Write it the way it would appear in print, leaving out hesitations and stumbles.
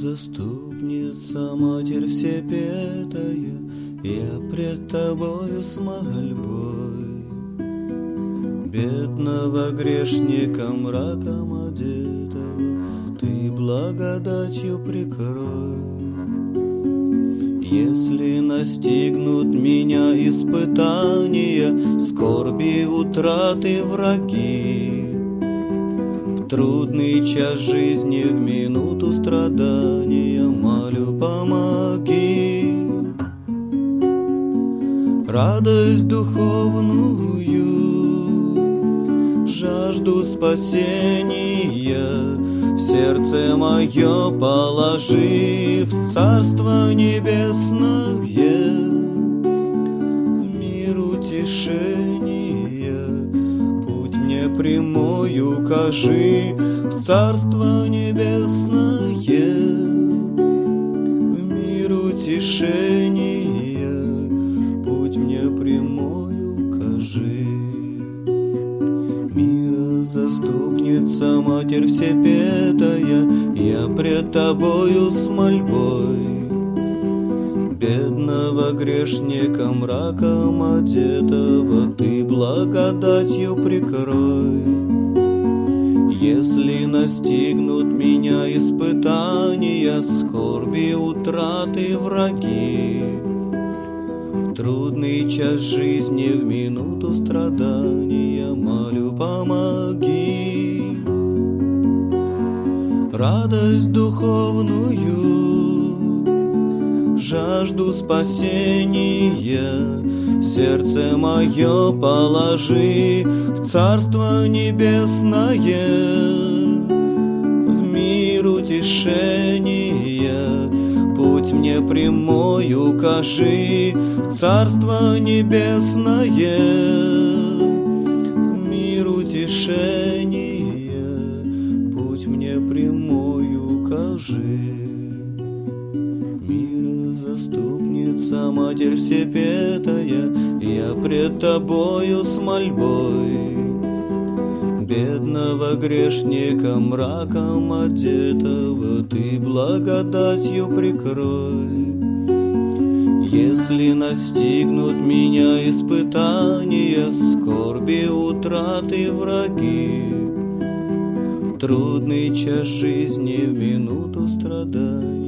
Заступница, Матерь Всепетая, я пред Тобою с мольбой. Бедного грешника мраком одетого Ты благодатью прикрой. Если настигнут меня испытания, скорби, утраты, враги, в трудный час жизни, в минуту страдания, молю, помоги. Радость духовную, жажду спасения в сердце мое положи, в Царство Небесное, в мир утешения, путь мне прямой укажи, в Царство Небесное, в мир утешения, путь мне прямой укажи. Заступница, Матерь Всепетая, я пред Тобою с мольбой. Бедного грешника мраком одетого Ты благодатью прикрой. Если настигнут меня испытания, скорби, утраты, враги, в трудный час жизни, в минуту страдания, молю, помоги. Радость духовную, жажду спасения в сердце мое положи, в Царство Небесное, в мир утешения, путь мне прямой укажи, в Царство Небесное, в мир утешения, путь мне прямой укажи. Заступница, Матерь Всепетая, я пред Тобою с мольбой. Бедного грешника мраком одетого Ты благодатью прикрой. Если настигнут меня испытания, скорби, утраты, враги, в трудный час жизни, в минуту страданий,